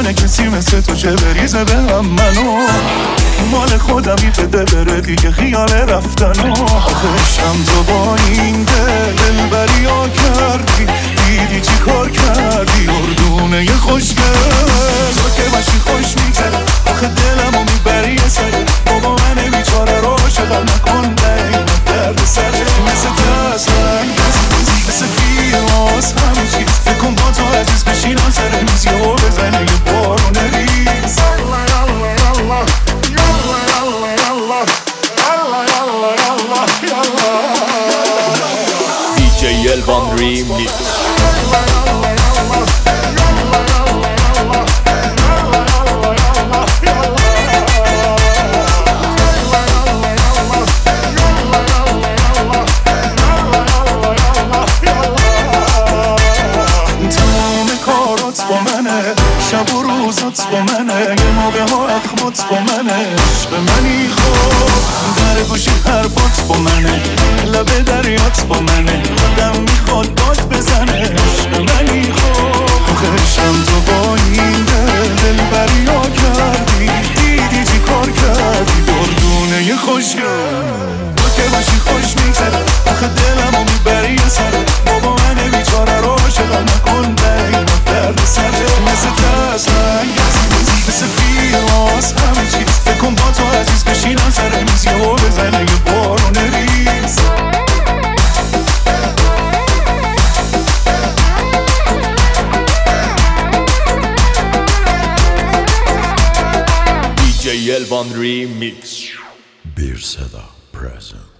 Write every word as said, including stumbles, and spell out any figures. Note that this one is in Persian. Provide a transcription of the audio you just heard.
نکنه کسی مثل تو چه بریزه به هم منو مال خودمی بده بره دیگه خیال رفتنو آخشم تو با این دل دلبریا کردی دیدی چی کار کردی اردونه ی خوشگل تو که باشی خوش میگذره آخه دلمو میبری یه سره بابا من بیچاره رو عاشقم نکن دایی درد سره مثل تسلنگ مثل فیلماز همه چیز فکر کن با تو عزیز بشینم سر میز یهو بزنه یه بارون ریز دی جی الوان ریمیکس. با منه شب و روزات با منه یه موقع ها اخمات با منه عشق منی خوب در گوشی حرفات با منه لب دریات با منه خودم میخواد داد بزنه عشق منی خوب آخشم تو با این دل دلبریا کردی دیدی چی کار کردی دردونه ی خوشگل تو که باشی خوش میگذره آخه دلمو میبری یه سره بابا من بیچاره رو عاشقم نکن دایی درد سره مثل تسلنگ مثل فیلماز همه چیز فکر کن با تو عزیز بشینم سر میز یهو بزنه یه بارون ریز دی جی الوان ریمیکس. Bir Seda present.